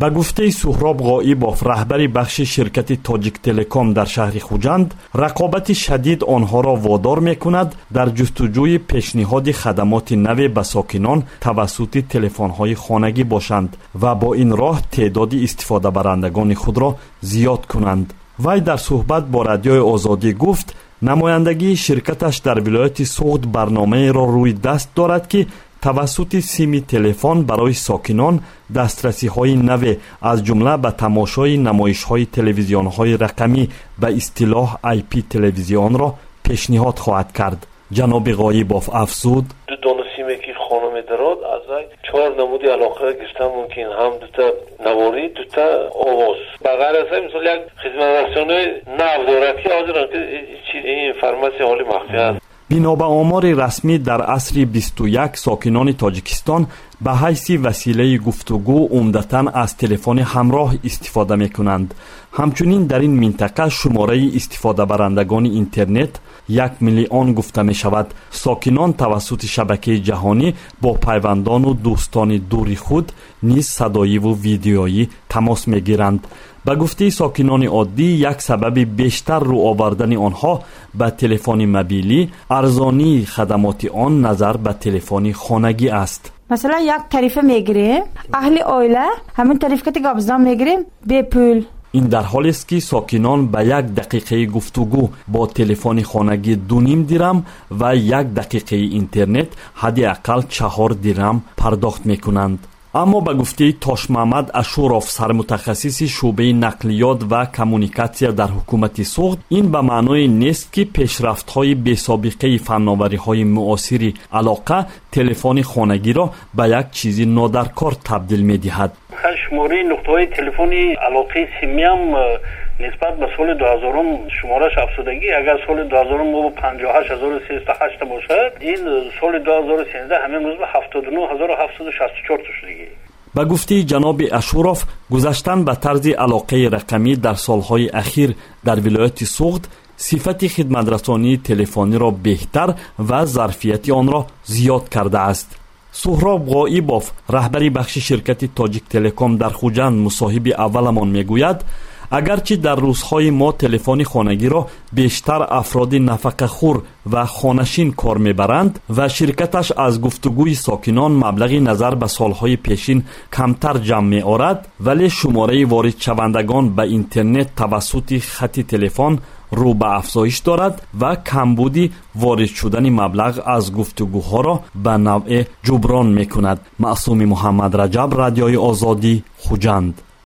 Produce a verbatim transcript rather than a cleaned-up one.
به گفته سهراب غایبوف رهبر بخش شرکت تاجیک تلکام در شهر خوجند، رقابت شدید آنها را وادار می‌کند در جستجوی پیشنهاد خدمات نو به ساکنان توسط تلفن‌های خانگی باشند و با این راه تعداد استفاده برندگان خود را زیاد کنند. وی در صحبت با رادیوی آزادی گفت نمایندگی شرکتش در ولایت سوخت برنامه را روی دست دارد که توسط سیم تلفن برای ساکنان دسترسی های نو از جمله به تماشای نمایش های تلویزیون های رقمی به اصطلاح آی پی تلویزیون را پیشنهاد خواهد کرد. جناب غایبوف افزود دو دانه سیمی که خانم دراد از چهار نمودی علاقه گشتن ممکن هم دوتا نواری دوتا آواز بغیر از این مثل یک خدمت رسانه نو دارد که حاضرن که این فرماسی حالی مخفی است. بنا به آمار رسمی در عصر بیست و یک ساکنان تاجیکستان به حیث وسیله گفتگو عمدتاً از تلفن همراه استفاده می کنند. همچنین در این منطقه شماره استفاده برندگان اینترنت یک میلیون گفته می شود. ساکنان توسط شبکه جهانی با پیوندان و دوستان دوری خود نیز صدایی و ویدیویی تماس می گیرند. به گفته ساکنان عادی یک سبب بیشتر رو آوردن آنها به تلفن موبیلی ارزانی خدمات آن نظر به تلفن خانگی است. مثلا یک طریفه میگیریم اهل عائله همین طریفه که گابزدان میگیریم به پول. این در حالی است که ساکنان به یک دقیقه گفتگو با تلفن خانگی دو نیم درم و یک دقیقه اینترنت حداقل چهار درم پرداخت میکنند. اما به گفته تاش محمد اشوروف سرمتخصص شعبه نقلیات و کمونیکاسیا در حکومت سوخت، این به معنای نیست که پیشرفت‌های بی‌سابقه فناوری‌های معاصر علاقه تلفن خانگی را به یک چیزی نادرکار تبدیل می‌دهد. شماره نقطه‌های تلفنی علاقه سیمی هم نسبت به سال دو هزار شمارش افزودگی اگر سال دو هزار ما پنجاه و هشت هزار و سیصد و هشت باشد این سال دو هزار و سیزده همین روز به هفتاد و نه هزار و هفتصد و شصت و چهار تا شده. به گفته جناب اشوروف گذشتن به طرز علاقه رقمی در سالهای اخیر در ولایت سوخت صفت خدمترسانی تلفنی را بهتر و ظرفیت آن را زیاد کرده است. سهراب غایبوف رهبر بخش شرکت تاجیک تلکام در خوجند مصاحب اولمان میگوید اگرچه در روزهای ما تلفن خانگی را بیشتر افراد نفقه خور و خانشین کار میبرند و شرکتش از گفتگوی ساکنان مبلغی نظر به سالهای پیشین کمتر جمع می آورد، ولی شماره وارد شوندگان به اینترنت توسط خط تلفن رو به افزایش دارد و کمبودی وارد شدن مبلغ از گفتگوها را به نوع جبران می کند. معصوم محمد رجب، رادیوی آزادی، خوجند.